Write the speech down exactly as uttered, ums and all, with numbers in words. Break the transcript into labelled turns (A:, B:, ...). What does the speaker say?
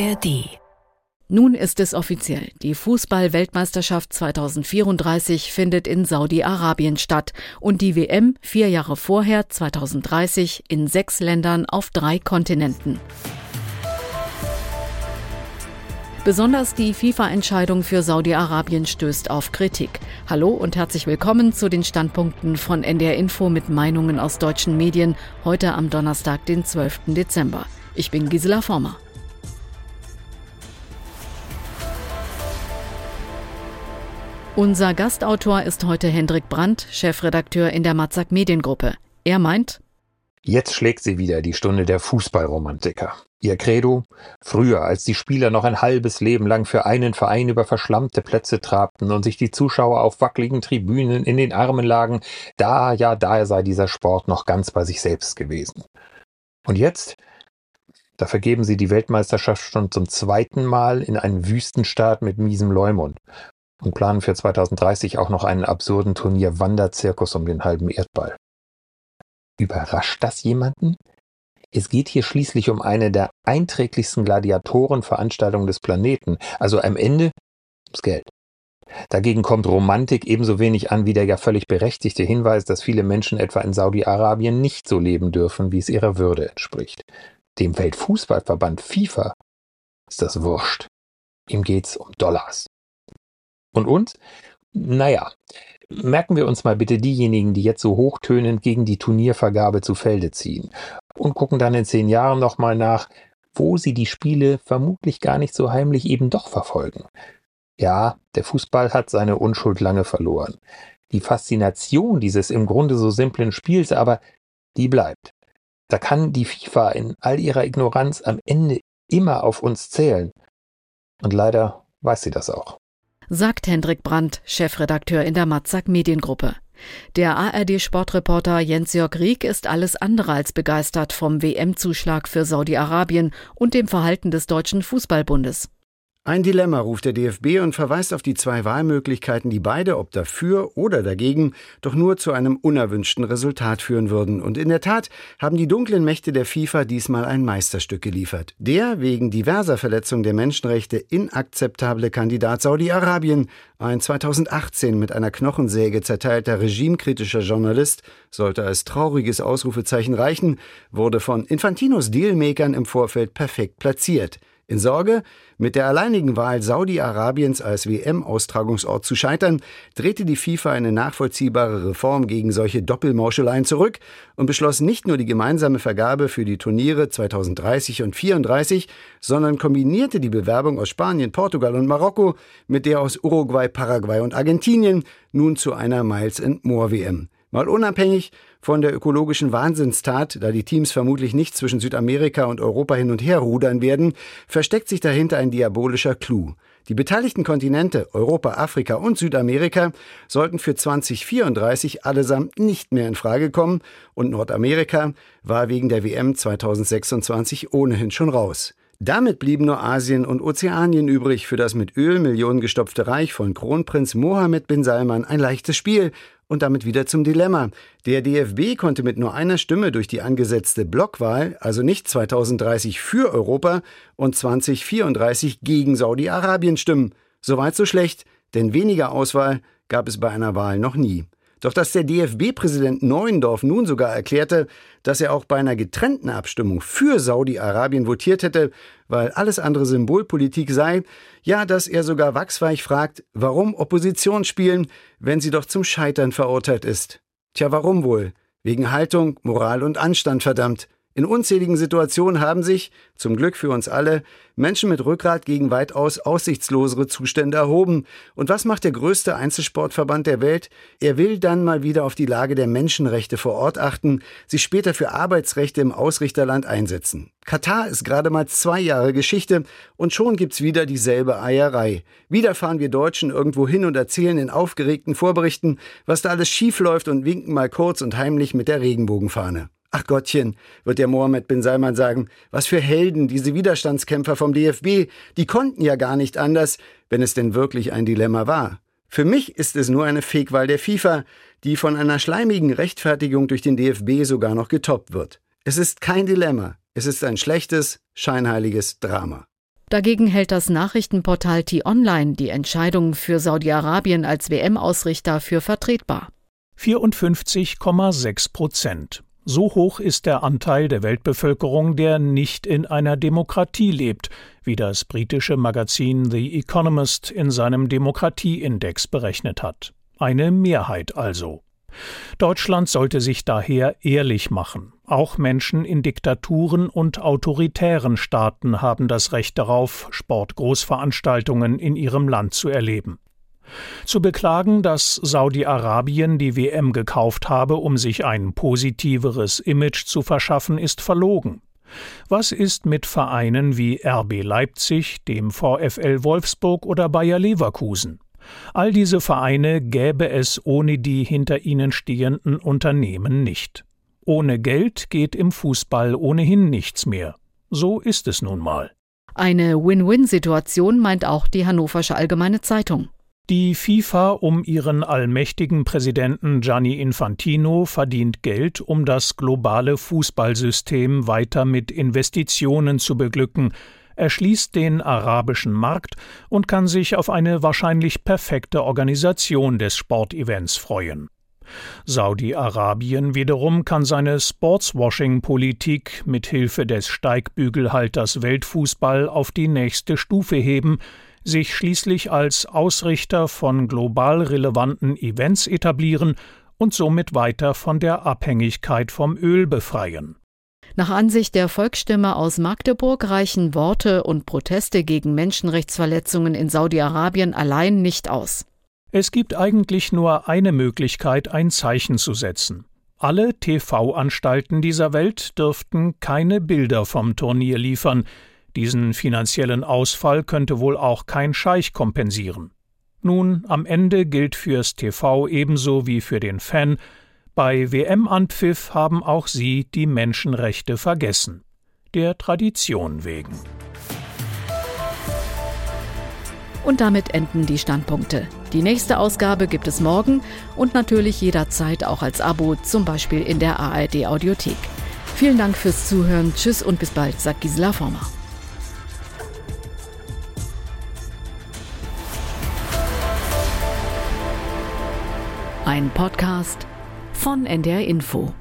A: A R D. Nun ist es offiziell. Die Fußball-Weltmeisterschaft zweitausendvierunddreißig findet in Saudi-Arabien statt und die W M vier Jahre vorher, zweitausenddreißig, in sechs Ländern auf drei Kontinenten. Besonders die FIFA-Entscheidung für Saudi-Arabien stößt auf Kritik. Hallo und herzlich willkommen zu den Standpunkten von N D R Info mit Meinungen aus deutschen Medien, heute am Donnerstag, den zwölften Dezember. Ich bin Gisela Former. Unser Gastautor ist heute Hendrik Brandt, Chefredakteur in der Matzak Mediengruppe. Er meint:
B: Jetzt schlägt sie wieder, die Stunde der Fußballromantiker. Ihr Credo: Früher, als die Spieler noch ein halbes Leben lang für einen Verein über verschlammte Plätze trabten und sich die Zuschauer auf wackeligen Tribünen in den Armen lagen, da, ja, da sei dieser Sport noch ganz bei sich selbst gewesen. Und jetzt? Da vergeben sie die Weltmeisterschaft schon zum zweiten Mal in einen Wüstenstaat mit miesem Leumund und planen für zweitausenddreißig auch noch einen absurden Turnier-Wanderzirkus um den halben Erdball. Überrascht das jemanden? Es geht hier schließlich um eine der einträglichsten Gladiatorenveranstaltungen des Planeten, also am Ende ums Geld. Dagegen kommt Romantik ebenso wenig an wie der ja völlig berechtigte Hinweis, dass viele Menschen etwa in Saudi-Arabien nicht so leben dürfen, wie es ihrer Würde entspricht. Dem Weltfußballverband FIFA ist das wurscht. Ihm geht's um Dollars. Und uns? Naja, merken wir uns mal bitte diejenigen, die jetzt so hochtönend gegen die Turniervergabe zu Felde ziehen und gucken dann in zehn Jahren nochmal nach, wo sie die Spiele vermutlich gar nicht so heimlich eben doch verfolgen. Ja, der Fußball hat seine Unschuld lange verloren. Die Faszination dieses im Grunde so simplen Spiels aber, die bleibt. Da kann die FIFA in all ihrer Ignoranz am Ende immer auf uns zählen. Und leider weiß sie das auch.
A: Sagt Hendrik Brandt, Chefredakteur in der Matzak Mediengruppe. Der A R D-Sportreporter Jens-Jörg Rieck ist alles andere als begeistert vom W M-Zuschlag für Saudi-Arabien und dem Verhalten des Deutschen Fußballbundes.
C: Ein Dilemma, ruft der D F B und verweist auf die zwei Wahlmöglichkeiten, die beide, ob dafür oder dagegen, doch nur zu einem unerwünschten Resultat führen würden. Und in der Tat haben die dunklen Mächte der FIFA diesmal ein Meisterstück geliefert. Der wegen diverser Verletzungen der Menschenrechte inakzeptable Kandidat Saudi-Arabien, ein zweitausendachtzehn mit einer Knochensäge zerteilter regimekritischer Journalist, sollte als trauriges Ausrufezeichen reichen, wurde von Infantinos Dealmakern im Vorfeld perfekt platziert. In Sorge, mit der alleinigen Wahl Saudi-Arabiens als W M-Austragungsort zu scheitern, drehte die FIFA eine nachvollziehbare Reform gegen solche Doppelmauscheleien zurück und beschloss nicht nur die gemeinsame Vergabe für die Turniere zweitausenddreißig und vierunddreißig, sondern kombinierte die Bewerbung aus Spanien, Portugal und Marokko mit der aus Uruguay, Paraguay und Argentinien nun zu einer Miles-and-More-W M. Mal unabhängig von der ökologischen Wahnsinnstat, da die Teams vermutlich nicht zwischen Südamerika und Europa hin und her rudern werden, versteckt sich dahinter ein diabolischer Clou. Die beteiligten Kontinente Europa, Afrika und Südamerika sollten für zweitausendvierunddreißig allesamt nicht mehr in Frage kommen und Nordamerika war wegen der W M zweitausendsechsundzwanzig ohnehin schon raus. Damit blieben nur Asien und Ozeanien übrig, für das mit Öl millionengestopfte Reich von Kronprinz Mohammed bin Salman ein leichtes Spiel. Und damit wieder zum Dilemma. Der D F B konnte mit nur einer Stimme durch die angesetzte Blockwahl, also nicht zweitausenddreißig für Europa und zweitausendvierunddreißig gegen Saudi-Arabien stimmen. Soweit so schlecht, denn weniger Auswahl gab es bei einer Wahl noch nie. Doch dass der D F B-Präsident Neuendorf nun sogar erklärte, dass er auch bei einer getrennten Abstimmung für Saudi-Arabien votiert hätte, weil alles andere Symbolpolitik sei, ja, dass er sogar wachsweich fragt, warum Opposition spielen, wenn sie doch zum Scheitern verurteilt ist. Tja, warum wohl? Wegen Haltung, Moral und Anstand, verdammt. In unzähligen Situationen haben sich, zum Glück für uns alle, Menschen mit Rückgrat gegen weitaus aussichtslosere Zustände erhoben. Und was macht der größte Einzelsportverband der Welt? Er will dann mal wieder auf die Lage der Menschenrechte vor Ort achten, sich später für Arbeitsrechte im Ausrichterland einsetzen. Katar ist gerade mal zwei Jahre Geschichte und schon gibt's wieder dieselbe Eierei. Wieder fahren wir Deutschen irgendwo hin und erzählen in aufgeregten Vorberichten, was da alles schief läuft und winken mal kurz und heimlich mit der Regenbogenfahne. Ach Gottchen, wird der Mohammed bin Salman sagen, was für Helden, diese Widerstandskämpfer vom D F B, die konnten ja gar nicht anders, wenn es denn wirklich ein Dilemma war. Für mich ist es nur eine Fake-Wahl der FIFA, die von einer schleimigen Rechtfertigung durch den D F B sogar noch getoppt wird. Es ist kein Dilemma, es ist ein schlechtes, scheinheiliges Drama.
A: Dagegen hält das Nachrichtenportal T-Online die Entscheidung für Saudi-Arabien als W M-Ausrichter für vertretbar.
D: vierundfünfzig Komma sechs Prozent. So hoch ist der Anteil der Weltbevölkerung, der nicht in einer Demokratie lebt, wie das britische Magazin The Economist in seinem Demokratieindex berechnet hat. Eine Mehrheit also. Deutschland sollte sich daher ehrlich machen. Auch Menschen in Diktaturen und autoritären Staaten haben das Recht darauf, Sportgroßveranstaltungen in ihrem Land zu erleben. Zu beklagen, dass Saudi-Arabien die W M gekauft habe, um sich ein positiveres Image zu verschaffen, ist verlogen. Was ist mit Vereinen wie R B Leipzig, dem VfL Wolfsburg oder Bayer Leverkusen? All diese Vereine gäbe es ohne die hinter ihnen stehenden Unternehmen nicht. Ohne Geld geht im Fußball ohnehin nichts mehr. So ist es nun mal.
A: Eine Win-Win-Situation meint auch die Hannoversche Allgemeine Zeitung.
D: Die FIFA um ihren allmächtigen Präsidenten Gianni Infantino verdient Geld, um das globale Fußballsystem weiter mit Investitionen zu beglücken, erschließt den arabischen Markt und kann sich auf eine wahrscheinlich perfekte Organisation des Sportevents freuen. Saudi-Arabien wiederum kann seine Sportswashing-Politik mit Hilfe des Steigbügelhalters Weltfußball auf die nächste Stufe heben, sich schließlich als Ausrichter von global relevanten Events etablieren und somit weiter von der Abhängigkeit vom Öl befreien.
A: Nach Ansicht der Volksstimme aus Magdeburg reichen Worte und Proteste gegen Menschenrechtsverletzungen in Saudi-Arabien allein nicht aus.
D: Es gibt eigentlich nur eine Möglichkeit, ein Zeichen zu setzen. Alle T V-Anstalten dieser Welt dürften keine Bilder vom Turnier liefern. Diesen finanziellen Ausfall könnte wohl auch kein Scheich kompensieren. Nun, am Ende gilt fürs T V ebenso wie für den Fan: Bei W M-Anpfiff haben auch sie die Menschenrechte vergessen. Der Tradition wegen.
A: Und damit enden die Standpunkte. Die nächste Ausgabe gibt es morgen und natürlich jederzeit auch als Abo, zum Beispiel in der A R D-Audiothek. Vielen Dank fürs Zuhören. Tschüss und bis bald, sagt Gisela Former. Ein Podcast von N D R Info.